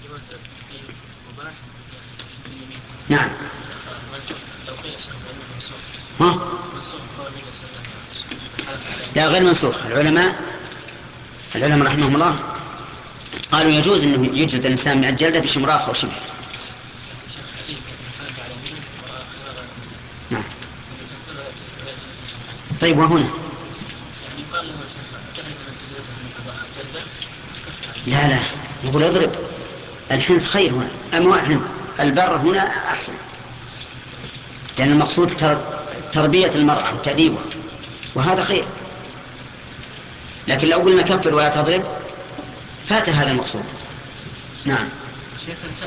نعم. ها؟ لا، غير منسوخ. العلماء رحمهم الله قالوا يجوز أنه يجلد الإنسان من الجلدة بشمراخ أو شبه. نعم. طيب، وهنا لا يقول اضرب. الحنث خير هنا، أما الحنث البر هنا أحسن، لأن المقصود تربية المرأة وتأديبها، وهذا خير. لكن لو قلنا كفر ولا تضرب فات هذا المقصود. نعم.